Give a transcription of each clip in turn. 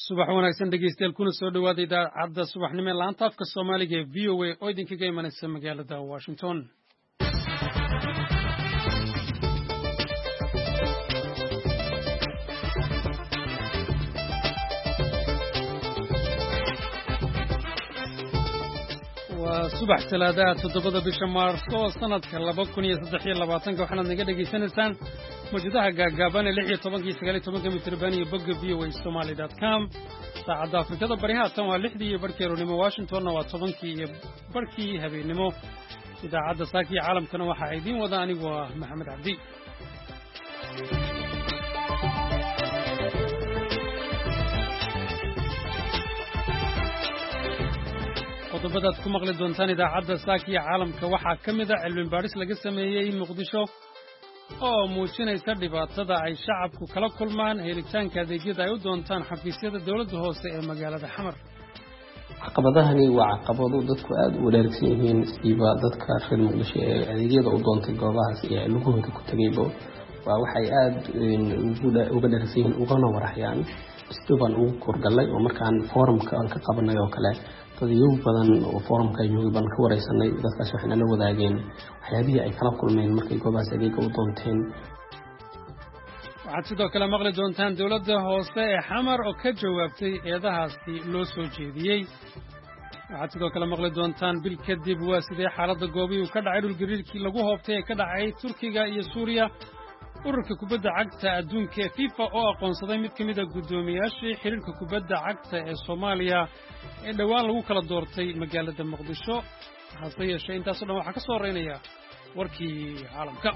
subax wanaagsan dhegeystayaal kuna soo dhawaada idaacadda subaxnimo ee laanta afka Soomaaliga ee VOA oo idinkaga imanaysa magaalada Washington. waa subax talaada 7 bisha Maarso sanadka 2023 waxaad naga dhageysanaysaan mawjadaha gaagaaban ee 16 iyo 19 mitir iyo bogga voasomali.com saacadda Afrikada bari haatan waa 6 iyo barkii roonimo Washingtonna waa 10 iyo barkii habeenimo idaacadda saaki caalamkana waxa idin wada anigu Maxamed Cabdi qodobadaad ku maqli doontaan idaacadda saaki caalamka waxa kamid ah cilmi baaris laga sameeyay Muqdisho oo muujinaysa dhibaatada ay shacabku kala kulmaan helitaanka adeegyada ay u doontaan xafiisyada dawladda hoose ee magaalada Xamar. caqabadahani waa caqabado dadku aad u wanaagsan yihiin siiba dadka reer Muqdisho ee adeegyada u doontay goobahaas ee lugahooda ku tagayba waa waxay aad uga dharsiin ugana warayaan istuban ugu korgalay oo markaan forumka aan ka qabanay oo kale dadyo badan oo forumka joogan ka wareysanay dadkaas waxna la wadaageen waxyaabihii ay kala kulmeen markay goobahaas adeeg u doonteen. waxaad sidoo kale maqli doontaan dawladda hoose ee Xamar oo ka jawaabtay eedahaasi loo soo jeediyey. waxaad sidoo kale maqli doontaan bil kadib waa sidee xaaladda goobihii ka dhacay dhulgariirkii lagu hoobtay ee ka dhacay Turkiga iyo Suuriya. ururka kubadda cagta adduunka ee FIFA oo aqoonsaday mid ka mid ah guddoomiyaashii xiriirka kubadda cagta ee Soomaaliya ee dhawaan lagu kala doortay magaalada Muqdisho. hase yeeshee intaas oo dhan waxaa ka soo horeynaya warkii caalamka.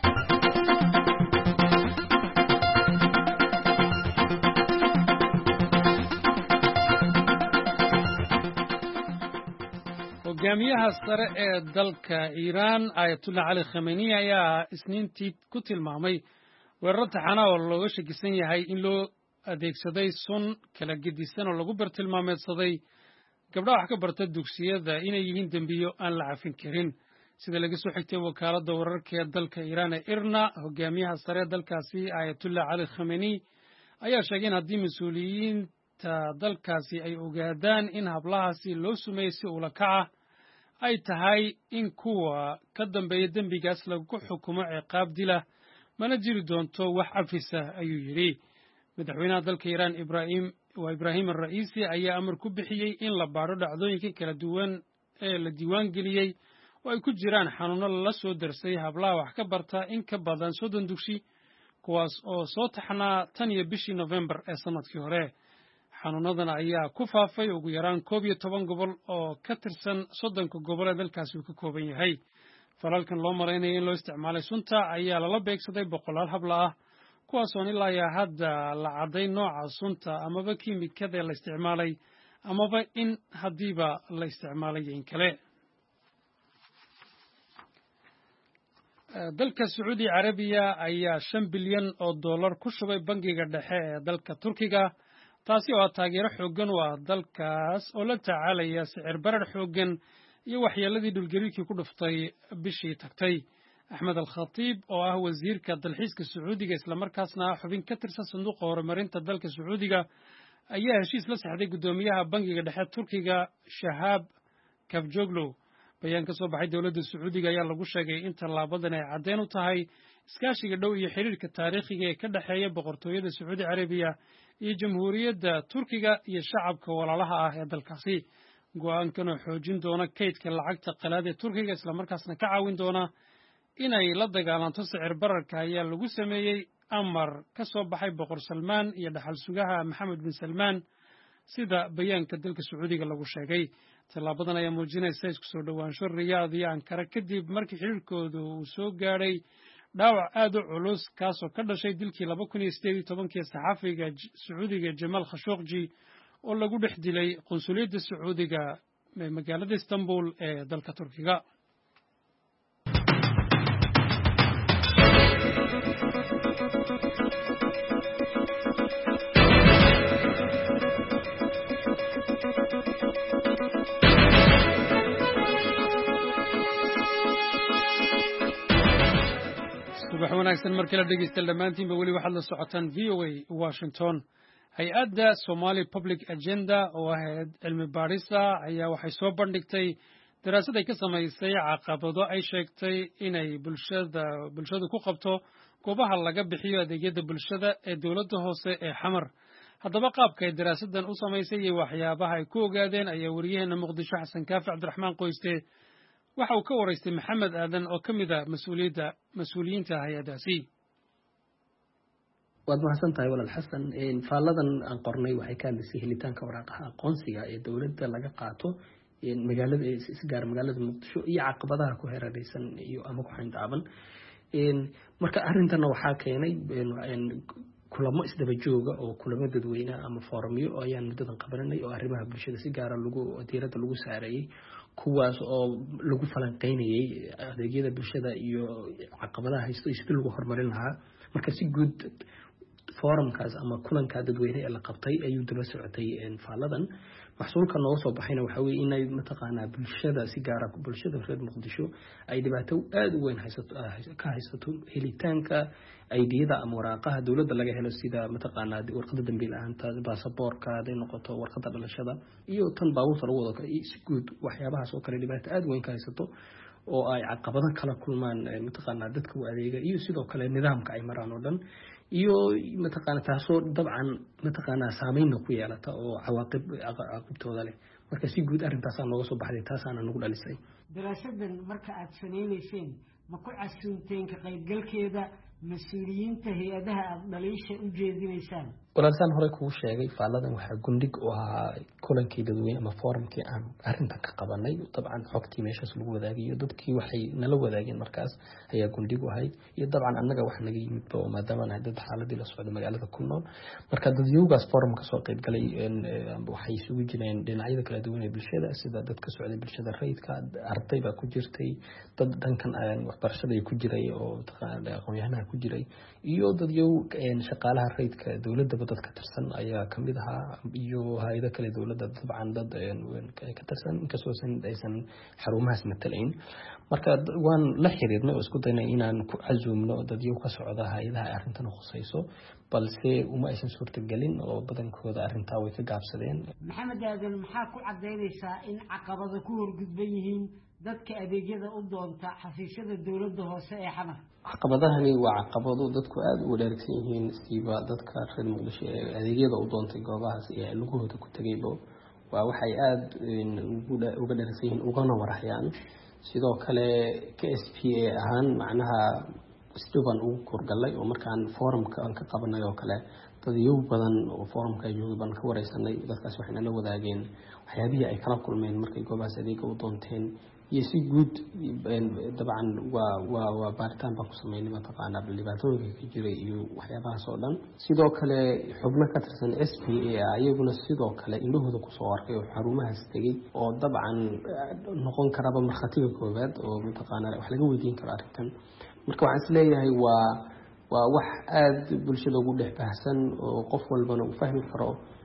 hogaamiyaha sare ee dalka Iiraan Ayatollah Ali Khamenei ayaa isniintii ku tilmaamay weerar taxana oo looga shakisan yahay in loo adeegsaday sun kala gedisan oo lagu bartilmaameedsaday gabdhaha wax ka barta dugsiyada inay yihiin dembiyo aan la cafin karin sida laga soo xigtay wakaaladda wararka ee dalka Iiraan ee IRNA. hogaamiyaha sare ee dalkaasi Ayatollah Ali Khamenei ayaa sheegay in haddii mas'uuliyiinta dalkaasi ay ogaadaan in hablahaasi loo sumeeyey si ula kaca ay tahay in kuwa ka dambeeya dembigaas lagu xukumo ciqaab dila mana jiri doonto wax cafisa ayuu yidhi. madaxweynaha dalka Iiraan Ibrahim Ra'iisi ayaa amar ku bixiyey in la baadho dhacdooyinka kala duwan ee la diiwaan geliyey oo ay ku jiraan xanuuno la soo darsay hablaha wax ka barta in ka badan 30 dugsi kuwaas oo soo taxnaa tan iyo bishii November ee sanadkii hore. xanuunadan ayaa ku faafay ugu yaraan 11 gobol oo ka tirsan 30 gobol ee dalkaasi uu ka kooban yahay. falalkan loo maraynaya in loo isticmaalay sunta ayaa lala beegsaday boqolaal habla ah kuwaas oo ilaa hadda la caday nooca sunta amaba kiimikada la isticmaalay amaba in hadiiba la isticmaalay in kale. dalka Saudi Arabia ayaa $5 bilyan oo dollar ku shubay bangiga dhexe ee dalka Turkiga taasi oo taageero xooggan u ah dalkaas oo la tacaalaya sicir barar xooggan iyo waxyeeladii dhulgariirkii ku dhuftay bishii tagtay. Ahmed Al-Khatib oo ah wasiirka dalxiiska Sacuudiga isla markaasna xubin ka tirsan sanduuqa horumarinta dalka Sacuudiga ayaa heshiis la saxday guddoomiyaha bangiga dhexe Turkiga Shahab Kavjoglu. bayaan ka soo baxay dawladda Sacuudiga ayaa lagu sheegay in tallaabadan ay caddeyn u tahay iskaashiga dhow iyo xiriirka taariikhiga ee ka dhaxeeya boqortooyada Saudi Arabia iyo jamhuuriyadda Turkiga iyo shacabka walaalaha ah ee dalkaasi. go'aankan oo xoojin doona kaydka lacagta qalaad ee Turkiga isla markaasna ka caawin doona inay la dagaalanto sicir bararka ayaa lagu sameeyey amar ka soo baxay boqor Salmaan iyo dhaxal sugaha Maxamed bin Salmaan sida bayaanka dalka Sacuudiga lagu sheegay. tallaabadan ayaa muujinaysa isku soo dhawaansho Riyaad iyo Ankara kadib markii xiriirkoodu uu soo gaadhay dhaawac aad u culus kaasoo ka dhashay dilkii 2018 saxaafiga Sacuudiga Jamal Khashoggi oo lagu dhex dilay qunsuliyadda Sacuudiga ee magaalada Istanbul ee dalka Turkiga. subax wanaagsan markii la dhegeysta dhammaantiinba weli waxaad la socotaan VOA Washington. hay-adda Somali Public Agenda oo ahayd cilmi baarisa ayaa waxay soo bandhigtay daraasad ay ka samaysay caqabado ay sheegtay inay bulshadu ku qabto goobaha laga bixiyo adeegyada bulshada ee dowladda hoose ee Xamar. haddaba qaabka ay daraasadan u samaysay iyo waxyaabaha ay ku ogaadeen ayaa wariyaheena Muqdisho Xasan Kaafi Cabdiraxmaan Qoyste waxa uu ka waraystay Maxamed Aadan oo ka mid ah mas'uuliyiinta hay-adaasi. waad mahadsantahay walaal xasan. faaladan aan qornay waxay ka hadlaysay helitaanka waraaqaha aqoonsiga ee dowladda laga qaato magaalada isgaar magaalada Muqdisho iyo caqabadaha ku hareeraysan iyo ama ku xindaaban. marka arintana waxaa keenay kulamo isdaba jooga oo kulamo dadweyne ama foorumyo ayaan muddadan qabanay oo arrimaha bulshada si gaar ah diiradda lagu saareeyay kuwaas oo lagu falanqeynayay adeegyada bulshada iyo caqabadaha haysto sidii lagu horumarin lahaa. marka si guud forumkaas ama kulanka dadweyne ee la qabtay ayuu daba socotay faaladan. maxsuulka nooga soo baxayna waxa weeye inay mataqaanaa bulshada si gaar ah bulshada reer Muqdisho ay dhibaato aad u weyn ka haysato helitaanka aydiyada ama waraaqaha dowladda laga helo sida mataqaanaa warqadda dambiil ahaanta baasaboorka haday noqoto warqadda dhalashada iyo tan baabuurta lagu wado si guud waxyaabahaas oo kale dhibaato aad weyn ka haysato oo ay caqabado kala kulmaan mataqaanaa dadka u adeega iyo sidoo kale nidaamka ay maraan oo dhan iyo mataqaanaa taasoo dabcan mataqaanaa saameyn ku yeelata oo cawaaqibtooda leh. marka si guud arrintaas aan nooga soo baxday taasaana nagu dhalisay. daraasadan marka aad sameeyseen ma ku casuunteen ka qaybgalkeeda mas'uuliyiinta hay-adaha aad dhaliisha u jeedinaysaan? walaalsaan hore kugu sheegay faaladan waxaa gundhig u ahaa kulankii dadweyne ama forumkii aan arrintan ka qabanay. dabcan xogtii meeshaas lagu wadaagayo dadkii waxay nala wadaageen markaas ayaa gundhig u ahayd iyo dabcan annaga wax naga yimidba oo maadaama nahay dad xaaladii la socda magaalada ku nool. marka dadyowgaas forum ka soo qaybgalay waxay isugu jireen dhinacyada kala duwan ee bulshada sida dadka socday bulshada rayidka, arday baa ku jirtay, dad dhankan waxbarashada ku jiray oo aqoon-yahanaha ku jiray iyo dadyow shaqaalaha rayidka dowladda dad ka tirsan ayaa kamid ahaa iyo hay'ado kale dowladda dabcan dad ka tirsan inkastoo aysan xarumahaas matalayn. marka waan la xiriirnay oo isku daynay inaan ku casuumno dadyo ka socda hay'adaha arrintan khusayso balse uma aysan suurtagelin oo badankooda arrintaa way ka gaabsadeen. maxamed aadan maxaa ku cadaynaysaa in caqabado ku horgudban yihiin dadka adeegyada u doonta xafiisyada dowladda hoose ee Xamar? caqabadahani waa caqabado dadku aad u wanaagsan yihiin siiba dadka reer Muqdisho ee adeegyada u doontay goobahaas ee lugahooda ku tagayba waa waxay aad uga dharagsan yihiin ugana warhayaan. sidoo kale KSPA ahaan macnaha istuban ugu korgalay oo markaan forumka aan ka qabanay oo kale dadyo badan oo forumka joogay baan ka wareysanay. dadkaas waxay nala wadaageen waxyaabihii ay kala kulmeen markay goobahaas adeega u doonteen iyo si guud dabcan waa baaritaan baan ku sameynay mataqaanaa dhibaatooyinka ka jiray iyo waxyaabahaas oo dhan. sidoo kale xubno ka tirsan SPA ayaguna sidoo kale indhahooda kusoo arkay oo xarumahaas tegey oo dabcan noqon karaba markhatiga koowaad oo mataqaanaa wax laga weydiin karo arrintan. marka waxaan isleeyahay waa wax aad bulshada ugu dhex baahsan oo qof walbana uu fahmi karo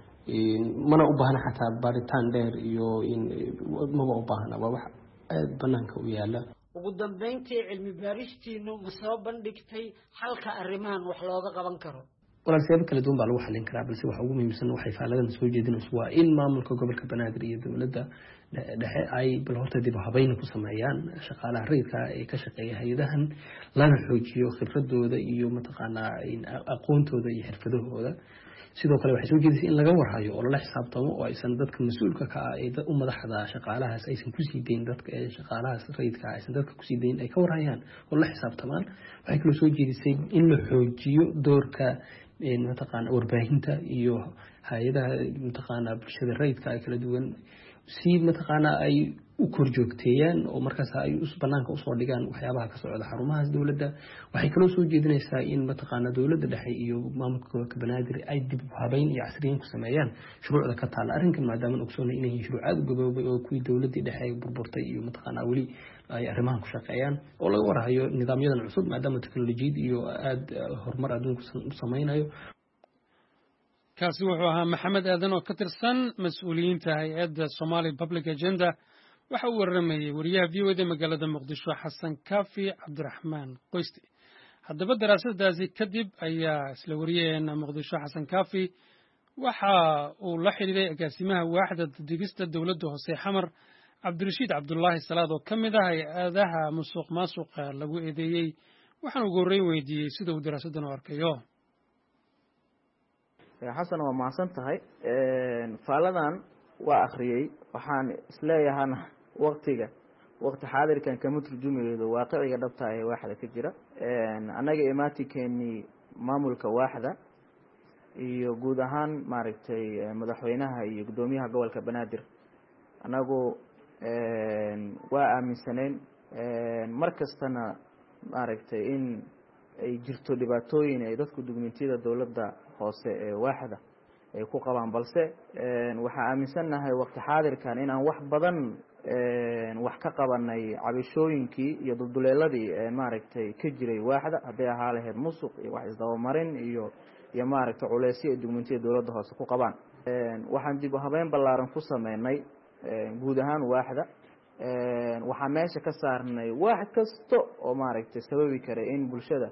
mana u baahna xataa baaritaan dheer iyo maba u baahna waa wax aad banaanka u yaala. ugu dambeyntii cilmi baaristiinu ma soo bandhigtay xalka arrimahan wax looga qaban karo? walaalsiyaabo kala duwan baa lagu xalin karaa balse waxa ugu muhiimsan waxay faaladan soo jeedinayso waa in maamulka gobolka Banaadir iyo dowladda dhexe ay bal horta dib u habeyn ku sameeyaan shaqaalaha rayidka ee ka shaqeeya hay'adahan lana xoojiyo khibradooda iyo mataqaanaa aqoontooda iyo xirfadahooda. sidoo kale waxay soo jeedisay in laga warhayo oo la xisaabtamo oo aysan dadka mas'uulka ka ah ee u madaxda shaqaalahaas aysan ku sii deyn dadka ee shaqaalahaas rayidka aysan dadka ku sii deyn ay ka warhayaan oo la xisaabtamaan. waxay kale soo jeedisay in la xoojiyo doorka mataqaanaa warbaahinta iyo hay'adaha mataqaanaa bulshada rayidka ay kala duwan si mataqaanaa ay u korjoogteeyaan oo markaas ay banaanka usoo dhigaan waxyaabaha ka socda xarumahaas dowladda. waxay kaloo soo jeedinaysaa in mataqaanaa dowladda dhexe iyo maamulka gobolka Banaadir ay dib u habeyn iyo casriyeyn ku sameeyaan shuruucda ka taala arrinkan maadaama ogsoonay inay shuruuc aad u gaboobay oo kuwii dowladdii dhexe ay burburtay iyo mataqaanaa weli ay arrimahan ku shaqeeyaan oo laga warhayo nidaamyadan cusub maadaama teknolojiyad iyo aad horumar adduunku sameynayo. kaasi wuxuu ahaa Maxamed Aadan oo ka tirsan mas'uuliyiinta hay'adda Somali Public Agenda waxa uu waramayay wariyaha VOD magaalada Muqdisho Xasan Kaafi Cabdiraxmaan Qoyste. haddaba daraasadaasi kadib ayaa isla wariyaheena Muqdisho Xasan Kaafi waxa uu la xidhiiday agaasimaha waaxda digista dowladda hoose xamar cabdirashiid cabdulaahi salaad oo ka mid ah hay-adaha musuq maasuqa lagu eedeeyey waxaan ugu horreyn weydiiyey sida uu daraasaddan u arkayo. xasan waa mahadsan tahay. faaladan waa akhriyey waxaan isleeyahana waqti xaadirkan kama turjumaydo waaqiciga dhabta ee waaxda ka jira. annaga imaatinkeenii maamulka waaxda iyo guud ahaan maaragtay madaxweynaha iyo guddoomiyaha gobolka banaadir annagu waa aaminsaneyn mar kastana maaragtay in ay jirto dhibaatooyin ay dadku dukumentiyada dowladda hoose ee waaxda ay ku qabaan, balse waxaa aaminsannahay waqti xaadirkan inaan wax badan wax ka qabanay cabashooyinkii iyo dulduleeladii maaragtay ka jiray waaxda, hadday ahaa lahayd musuq iyo wax isdabamarin iyo maaragtay culeysyo ay dukumentiyada dowladda hoose ku qabaan. waxaan dib u habeyn ballaaran ku sameynay guud ahaan waaxda. waxaa meesha ka saarnay wax kasta oo maaragtay sababi kara in bulshada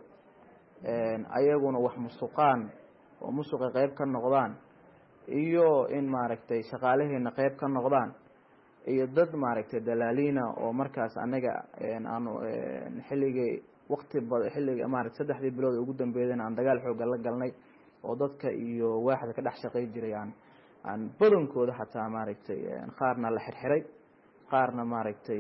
ayaguna wax musuqaan oo musuqa qayb ka noqdaan, iyo in maaragtay shaqaalaheena qayb ka noqdaan, iyo dad maaragtay dalaaliina oo markaas anaga aanu xilligii maaragtay 3 bilood ugu dambeeyeen aan dagaal xoogan la galnay oo dadka iyo waaxda ka dhex shaqay jiray aan badankooda xataa maaragtay qaarna la xirxiray, qaarna maaragtay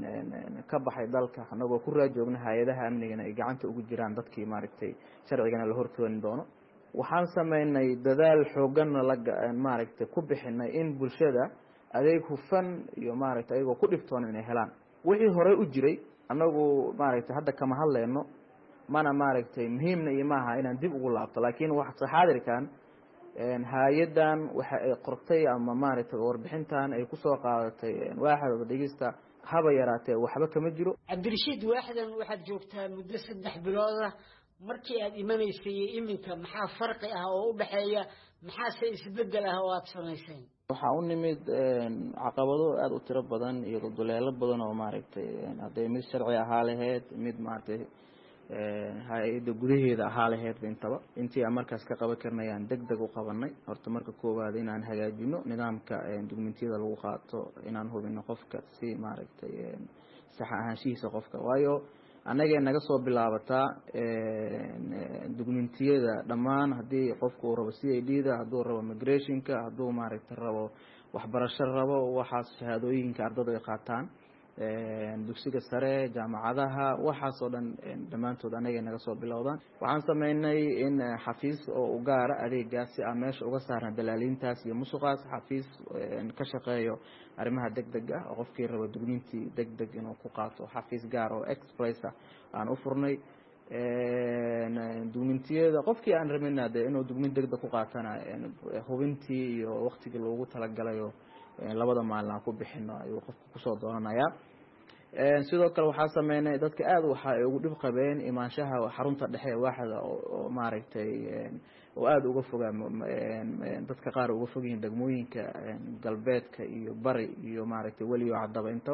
ka baxay dalka anagoo ku raajoogna hay'adaha amnigana ay gacanta ugu jiraan dadkii maaragtay sharcigana la hortoon doono. waxaan sameynay dadaal xoogan maaragtay ku bixinay in bulshada adeeg hufan iyo maaragtay ayagoo ku dhibtoon inay helaan. wixii hore u jiray anagu maaragtay hadda kama hadlayno, mana maaragtay muhiimna iyo maaha inaan dib ugu laabto, laakiin waxa xaadirkan hay-adan waxa ay qortay ama maaragtay warbixintan ay ku soo qaadatay waaxda dhigista haba yaraatee waxba kama jiro. cabdirashiid, waaxdan waxaad joogtaa muddo 3 bilood ah. markii aad imanaysay iminka maxaa farqi ah oo u dhaxeeya, maxaase isbedel ah oo aad samayseen? waxaa u nimid caqabado aad u tiro badan iyo duleelo badan oo maaragtay hadday mid sharci ahaa lahayd, mid maaragtay hay-adda gudaheeda ahaa lahayd intaba. intii aan markaas ka qaban karnay aan degdeg u qabanay. horta marka koowaad inaan hagaajino nidaamka dukumentiyada lagu qaato, inaan hubino qofka si maaragtay sax ahaanshihiisa qofka, waayo annagee naga soo bilaabataa dukumentiyada dhammaan haddii qofku uu rabo CID-da, hadduu rabo migrationka, hadduu maaragtay rabo waxbarasho rabo, waxaas shahaadooyinka ardada ay qaataan dugsiga sare, jaamacadaha, waxaasoo dhan dhammaantood annagay naga soo bilowdaan. waxaan sameynay in xafiis oo u gaara adeegaas si aan meesha uga saarna dalaaliintaas iyo musuqaas, xafiis ka shaqeeyo arrimaha degdeg ah oo qofkii rabo dukumenti degdeg inuu ku qaato, xafiis gaar oo express ah aan u furnay. dukumentiyada qofkii aan rabina de inuu dukumenti degdeg ku qaatana hubintii iyo waqtigii loogu talagalayo 2 maalin aan ku bixino ayuu qofku kusoo doonanayaa. sidoo kale waxaa sameynay dadka aad waxa ay ugu dhib qabeen imaanshaha xarunta dhexe ee waaxda oo maaragtay oo aad uga fogaa, dadka qaar uga fog yihiin degmooyinka galbeedka iyo bari iyo maaragtay weliyo cadaba intaba.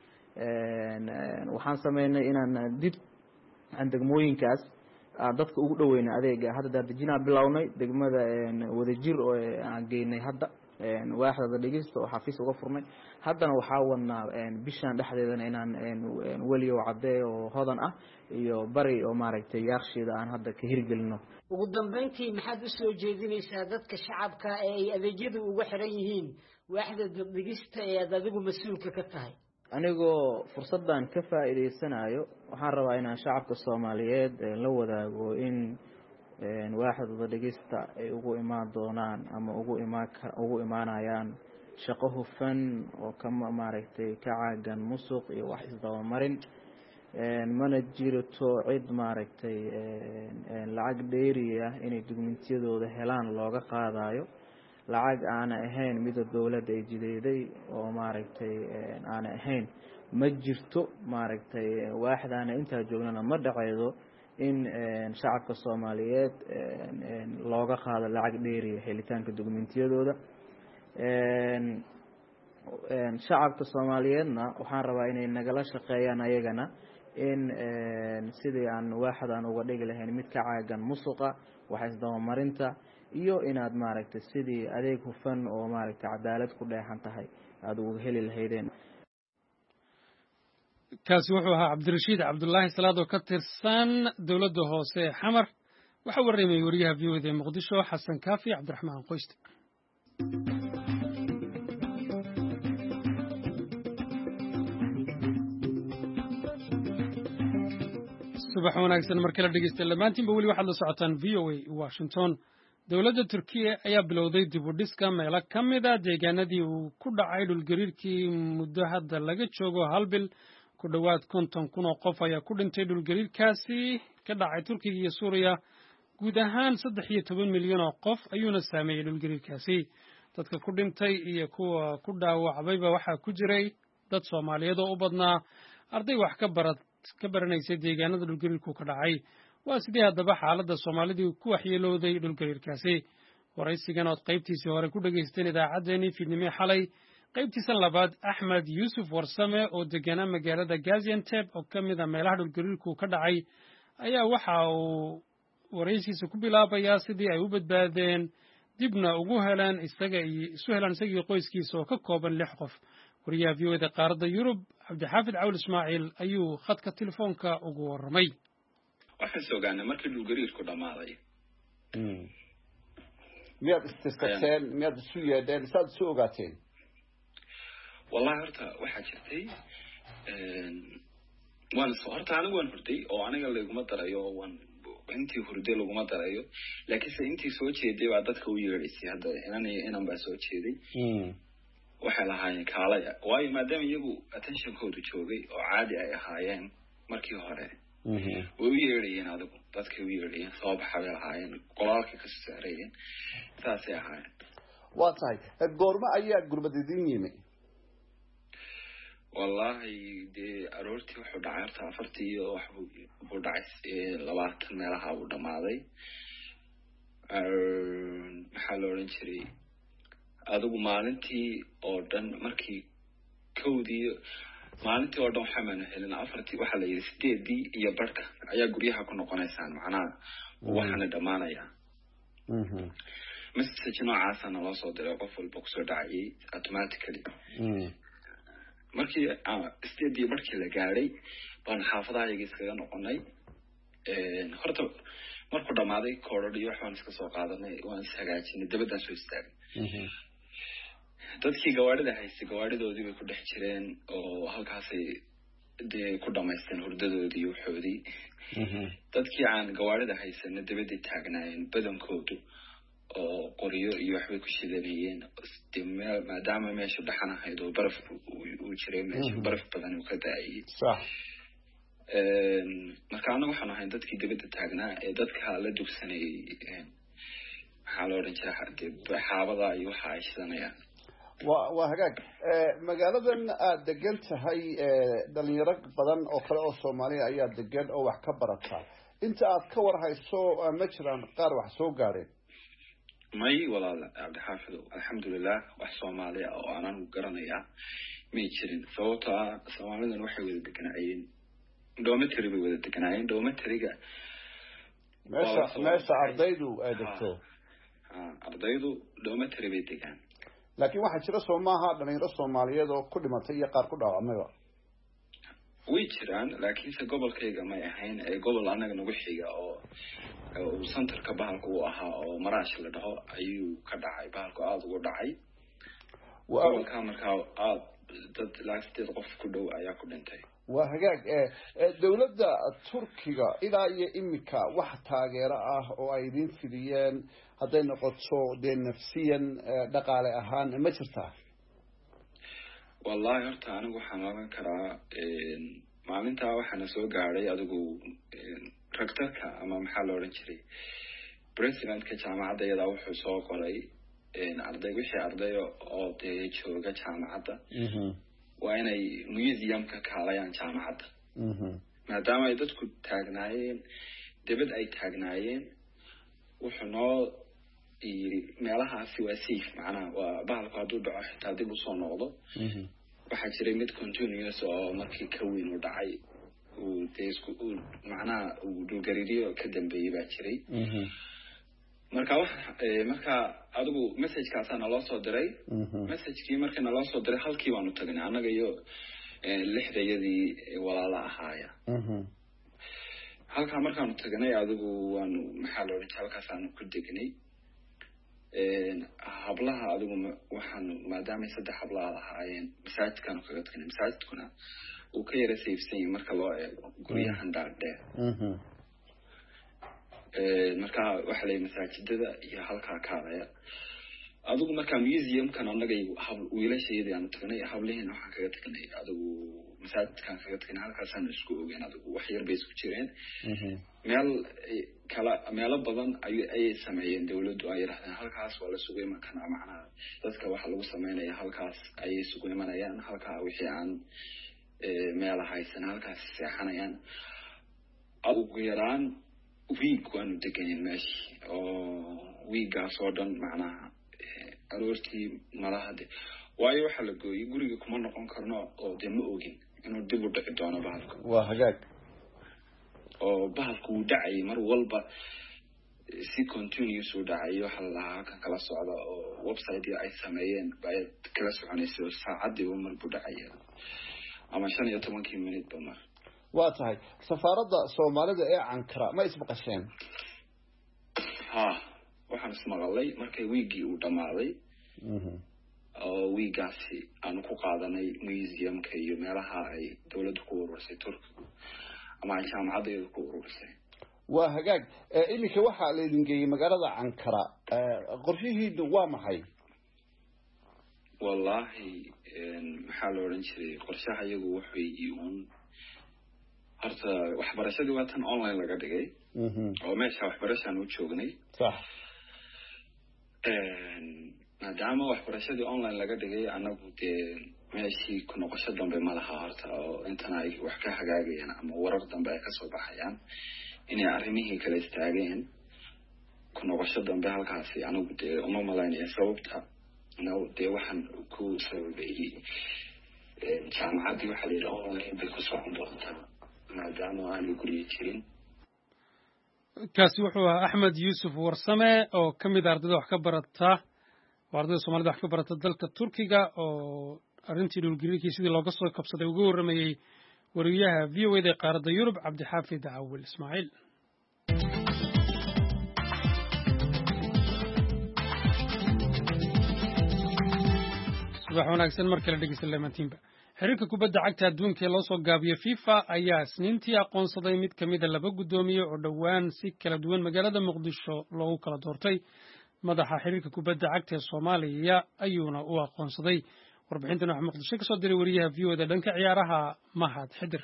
waxaan sameynay inaan dib aan degmooyinkaas dadka ugu dhaweyna adeega. hadda daadejinaa bilownay degmada wadajir oo aan geynay hadda waaxda dhigista oo xafiis uga furnay. haddana waxaa wadnaa bishan dhexdeedana inaan weliyo cadee oo hodan ah iyo bari oo maaragtay yaarshiida aan hadda ka hirgelino. ugu dambeyntii maxaad u soo jeedinaysaa dadka shacabka ee ay adeegyadu uga xiran yihiin waaxda dhigista ee aad adigu mas-uulka ka tahay? anigoo fursaddan ka faa'iidaysanayo waxaan rabaa inaan shacabka Soomaaliyeed la wadaago in waaxda dhigista ay ugu imaan doonaan ama ugu imaanayaan shaqo hufan oo kama maaragtay ka caagan musuq iyo wax isdabamarin. mana jirto cid maaragtay lacag dheeri ah inay dukumentiyadooda helaan looga qaadayo, lacag aan ahayn mid dawladda ay jideeday oo maaragtay aan ahayn ma jirto. maaragtay waaxdana inta joognana ma dhacaydo in shacabka Soomaaliyeed looga qaado lacag dheeri helitaanka dukumentiyadooda. shacabka Soomaaliyeedna waxaan rabaa inay nagala shaqeeyaan ayagana in sidii aan waaxdan uga dhigi lahayn mid ka caagan musuqa, wax isdabamarinta iyo inaad maaragtay sidii adeeg hufan oo maaragtay cadaalad ku dheexan tahay aada uga heli lahaydeen. kaasi wuxuu ahaa cabdirashiid cabdullaahi salaad oo ka tirsan dowladda hoose ee xamar waxaa warramayay wariyaha v o da ee muqdisho xasan kaafi cabdiraxmaan qoyste. subax wanaagsan markala dhegeysta dhammaantiinba weli waxaad la socotaan v o a washington. dowladda turkiya ayaa bilowday dib u dhiska meelo ka mid a deegaanadii uu ku dhacay dhulgariirkii muddo hadda laga joogo hal bil. ku dhowaad 50,000 oo qof ayaa ku dhintay dhulgariirkaasi ka dhacay turkiga iyo suuriya. guud ahaan 13 milyan oo qof ayuuna saameeyey dhulgariirkaasi. dadka ku dhintay iyo kuwa ku dhaawacbayba waxaa ku jiray dad Soomaaliyeed oo u badnaa arday wax ka baranaysay deegaanada dhulgariirku ka dhacay. waa sidii haddaba xaaladda Soomaalidu ku waxyeelowday dhulgariirkaasi. waraysigan ood qaybtiisii hore ku dhageysteen idaacaddeenii fiidnimee xalay qaybtiisa labaad Axmed Yuusuf Warsame oo deganaa magaalada Gaziantep oo ka mid ah meelaha dhulgariirku ka dhacay ayaa waxa uu waraysiisa ku bilaabayaa sidii ay u badbaadeen dibna ugu helaan isagii qoyskiisa oo ka kooban 6 qof. wariyaha v o da qaaradda Yurub Cabdixaafid Cawl Ismaaciil ayuu khadka telefoonka ugu warramay. waxaan soo gaarnay markii dhulgariirku dhamaaday. miyaad istisqateen miyaad isu yeedheen saad isu ogaateen? wallahi horta waxaa jirtay horta anigu waan hurday oo aniga laguma darayo intii hurday laguma darayo laakiin se intii soo jeeday waa dadka u yeedhaysay hadda inan baa soo jeeday. waxay lahaayeen kaalaya waayo maadaama iyagu attentionkoodu joogay oo caadi ay ahaayeen markii hore way u yeedhayeen adigu dadkay u yeedhayeen soo baxa bay lahaayeen qolaalkay ka soo saarayeen saasay ahaayeen. waa tahay goorma ayaa gurbadidin yimi? wallahi dee aroortii wuxuu dhacay horta 4 iyo wax buu dhacay 20 meelaha buu dhamaaday. maxaa la odhan jiray adigu maalintii oo dhan markii kowdii maalintii oo dhan waxaanu helin 4 waxaa la yidhi 8 iyo barhka ayaa guryaha ku noqonaysaan macnaha waxaana dhammaanayaa. message noocaasana loo soo diray qof walba kusoo dhacayay automatically. markii 8 iyo barhkii la gaadhay baan xaafadahayaga iskaga noqonay. horta markuu dhammaaday koodhadh iyo waxbaan iska soo qaadanay waan ishagaajinay dabadaan soo istaagay. dadkii gawaadhida haystay gawaadhidoodii bay ku dhex jireen oo halkaasay dee ku dhamaysteen hurdadoodii iyo waxoodii. dadkii aan gawaadhida haysana dabaday taagnaayeen badankoodu oo qoryo iyo waxbay ku shidanayeen maadaama meesha dhaxan ahayd oo baraf uu jiray meesha baraf badan uu ka daayay. marka anaga waxaan ahayn dadkii dabada taagnaa ee dadka la dugsanayay maxaa la odhan jiray xaabada iyo waxa ay shidanayaan. waa hagaag magaaladan aad degan tahay dhalinyaro badan oo kale oo Soomaaliya ayaa degan oo wax ka barata. inta aad ka war hayso ma jiraan qaar wax soo gaareen? may walaal Cabdixaafid alxamdulillah wax Soomaaliya oo aanan garanayaa may jirin. sababtoo ah Soomaalidan waxay wada deganaayeen dormitory bay wada deganaayeen. dormitoryga meesha ardaydu ay degto. ardaydu dormitory bay degaan. laakiin waxaa jira Soomaha dhalinyaro Soomaaliyeed oo ku dhimatay iyo qaar ku dhaawacmayba. way jiraan laakiinse gobolkayga may ahayn gobol anaga nagu xiga oo centerka bahalka uu ahaa oo Maraash la dhaho ayuu ka dhacay bahalku aad ugu dhacay. gobolka markaa aad dad laasteed qof ku dhow ayaa ku dhintay. waa hagaag dawladda Turkiga ilaa iyo imika wax taageero ah oo ay idin fidiyeen hadday noqoto dee nafsiyan dhaqaale ahaan ma jirtaa? wallahi horta anigu waxaan oran karaa maalintaa waxaana soo gaadhay adigu rectorka ama maxaa la odhan jiray presidentka jaamacadda iyadaa wuxuu soo qoray wixii arday oo dee jooga jaamacadda waa inay museumka kaalayaan jaamacadda maadaama ay dadku taagnaayeen dibad ay taagnaayeen wuxuu noo yiri meelahaasi waa safe macnaha waa bahalku hadduu dhaco xitaa dib usoo noqdo waxaa jiray mid continuous oo markii ka weyn u dhacay uu macnaha uu dhulgariiriyo ka dambeeyey baa jiray marka adigu message-kaasa naloo soo diray message-kii markii naloo soo diray halkii baanu tagnay annaga iyo lixdayadii walaala ahaaya halkaa markaanu tagnay adigu waanu maxaa la odhan jiray halkaasaanu ku degnay hablaha adigu waxaanu maadaama 3 hablaha ahaayeen masaajidkaanu kaga tagnay masaajidkuna uu ka yara sayfsan yahay marka loo eego guryahan dhaadheer marka waxa la masaajidada iyo halkaa kaalaya adigu marka museum-kan annaga wiilashayadii aanu tagnay hablihiina waxaan kaga tagnay adigu masaajidkan kaga tagnay halkaasaanu isku ogeyn adigu wax yar bay isku jireen meelo badan ayay sameeyeen dawladdu ay yiraahdeen halkaas waa la sugu iman karaa macnaha dadka waxa lagu sameynaya halkaas ayay sugu imanayaan halkaa wixii aan meel haysan halkaas seexanayaan ugu yaraan week waanu degayn meeshii oo weekgaas oo dhan macnaha aroortii malahade waayo waxa la gooyay guriga kuma noqon karno oo dee ma ogin inuu dib u dhici doono bahalka waa hagaag oo bahalku uu dhacay mar walba si continuous u dhacay waxa la kan kala socda oo website ay sameeyeen bay kala soconayso saacadii uu mar buu dhacay ama 15 minute ba mar waa tahay safaaradda Soomaalida ee Ankara ma ismaqasheen waxaan ismaqalay markay weekii uu dhamaaday oo weekgaasi aanu ku qaadanay museum-ka iyo meelaha ay dawladdu ku urursay Turkiga ama jaamacadda ku urursay waa hagaag iminka waxa la idin geeyay magaalada Ankara qorshihiidu waa maxay wallahi maxaa la oran jiray qorshaha iyagu wuxuu yihiin horta waxbarashadii waa tan online laga dhigay oo meesha waxbarashada u joognay sax maadaama waxbarashadii online laga dhigay anagu dee meeshii ku noqosho dambe ma laha horta oo intan ay wax ka hagaagayaan ama warar dambe ay ka soo baxayaan inay arrimihii kala istaageen ku noqosho dambe halkaasi anagu dee uma malaynaya sababta dee waxaan ku sababeeyey jaamacaddii waxaa la yidhaha online bay ku socon doontaa maadaama aanu guriga jirin kaasi wuxuu ahaa Axmed Yuusuf Warsame oo ka mid ah ardayda wax ka barata ardayda Soomaalida wax ka barata dalka Turkiga oo arrintii dhulgariirkii sidii looga soo kabsaday ugu waramayay wariyaha VOA qaaradda Yurub Cabdixaafid Awil Ismaaciil subax wanaagsan mar kale dhegeysan lamaantiinba xiriirka kubadda cagta adduunka ee loo soo gaabiyo FIFA ayaa isniintii aqoonsaday mid ka mid ah 2 gudoomiye oo dhowaan si kala duwan magaalada Muqdisho loogu kala doortay madaxa xiriirka kubadda cagta ee Soomaaliya ayuuna u aqoonsaday warbixintan waxa Muqdisho ka soo diray wariyaha VOA dhanka ciyaaraha Mahad Xidir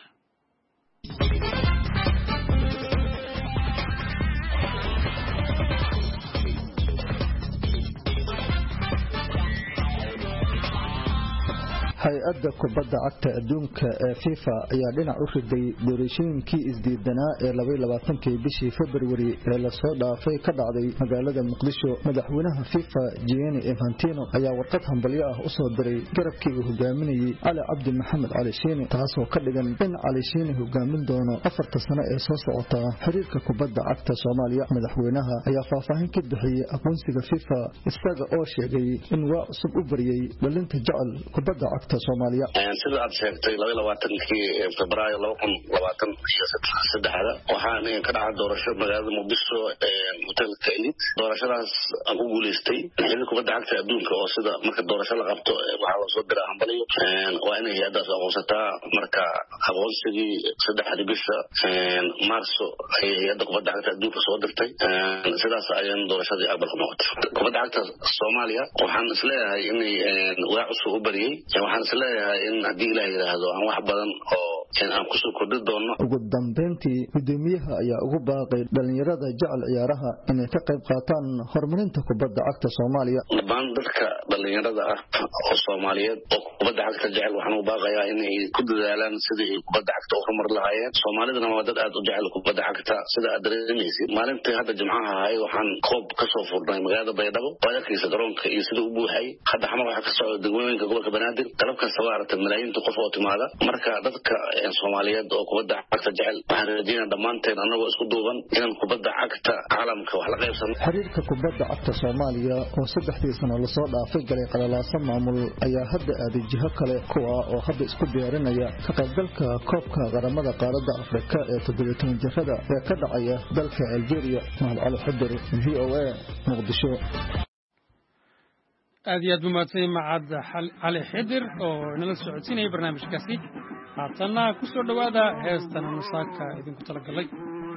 hay-adda kubadda cagta adduunka ee FIFA ayaa dhinac u riday doorashooyinkii isdiidanaa ee 22 bishii February ee la soo dhaafay ka dhacday magaalada Muqdisho madaxweynaha FIFA Gianni Infantino ayaa warqad hambalyo ah u soo diray garabkii uu hogaaminayay Ali Cabdi Maxamed Ali Shiine taasoo ka dhigan in Ali Shiine hogaamin doono 4 sano ee soo socota xiriirka kubadda cagta Soomaaliya madaxweynaha ayaa faahfaahin ka bixiyay aqoonsiga FIFA isaga oo sheegay in waa cusub u bariyay dhalinta jecel kubadda cagta Soomaaliya sida aad sheegtay 22 Febraayo 2023 waxaan ka dhacay doorasho magaalada Muqdisho hotelka Elite doorashadaas aan u guuleystay xiriirka kubadda cagta adduunka oo sida marka doorasho la qabto waxa la soo diraa hambaliyo waa inay hay'adaas aqoonsataa marka aqoonsigii 3 bisha Maarso ay hay'adda kubadda cagta adduunka soo dirtay sidaas ayaan doorashadii aqbal ku noqotay kubadda cagta Soomaaliya waxaan isleeyahay inay waa cusub u bariyay waxaan isleeyahay in haddii Ilaahay yiraahdo aan wax badan oo aan ku soo kordhin doono ugu dambeyntii gudoomiyaha ayaa ugu baaqay dhalinyarada jecel ciyaaraha inay ka qayb qaataan horumarinta kubadda cagta Soomaaliya dhammaan dadka dhalinyarada ah oo Soomaaliyeed oo kubadda cagta jecel waxaan u baaqayaa inay ku dadaalaan sidii kubadda cagta u horumar lahaayeen Soomaalidana waa dad aad u jecel kubadda cagta sida aad dareemaysid maalintii hadda Jimcaha ahay waxaan koob ka soo furnay magaalada Baydhabo wadarkiisa garoonka iyo sida uu buuxay hadda xamar waxa ka socda degmooyinka gobolka Banaadir qalabka sawaarta malaayiin qof oo timaada marka dadka Soomaaliyeed oo kubadda cagta jecel waxaan rajaynayaa dhammaanteen annagoo isku duuban inaan kubadda cagta caalamka wax la qaybsano xiriirka kubadda cagta Soomaaliya oo 3 sano la soo dhaafay galay qalalaasa maamul ayaa hadda aaday jiho kale kuwa oo hadda isku diyaarinaya ka qaybgalka koobka qaramada qaaradda Afrika ee 17 jirada ee ka dhacaya dalka Algeria Mahad Cali Xadir VOA Muqdisho aad iyo aad u mahadsan Mahad Cali Xadir oo nala socodsiinaya barnaamijkaasi haatana ku soo dhawaada heestan musaaka idinku talagalay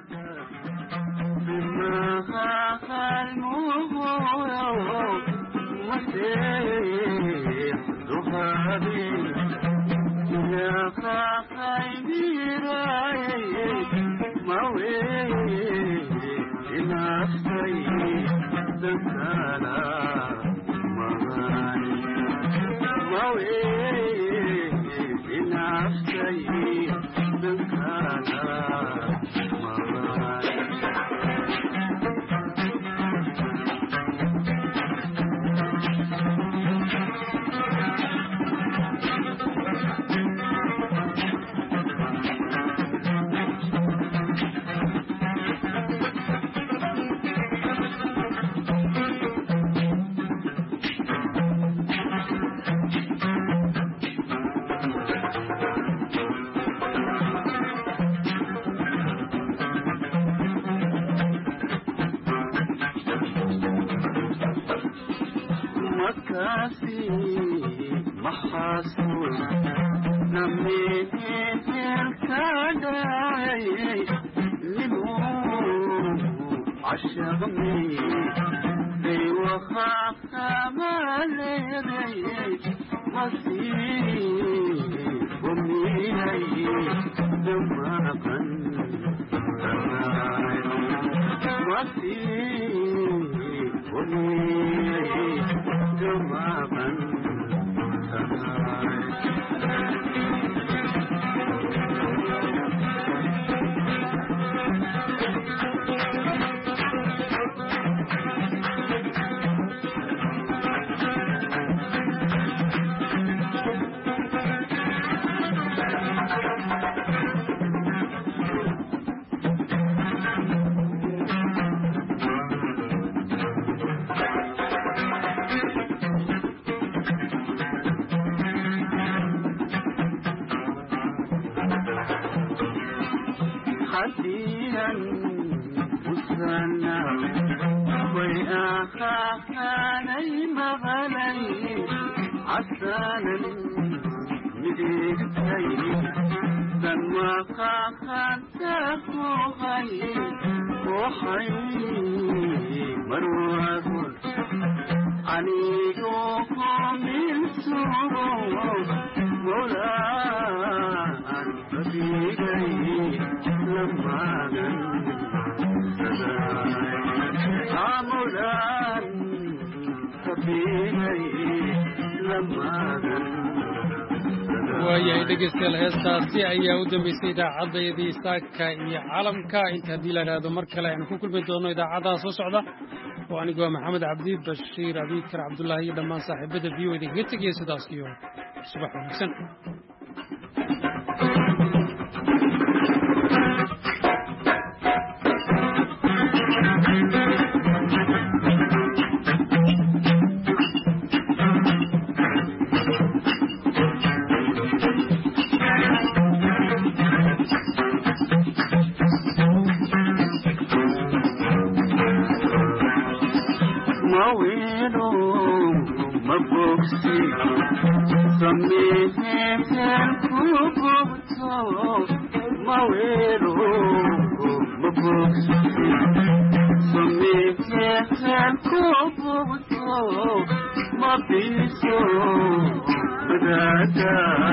waayahay dhegeystayaal heestaasi ayaa u dambeysay idaacaddayadii saaka iyo caalamka inta haddii la idhaahdo mar kale aynu ku kulmi doono idaacadaha soo socda oo anigu waa maxamed cabdi bashiir abiikar cabdullaahi iyo dhammaan saaxiibada v o idinkaga tegaya sidaas iyo subax wanaagsan ma piso,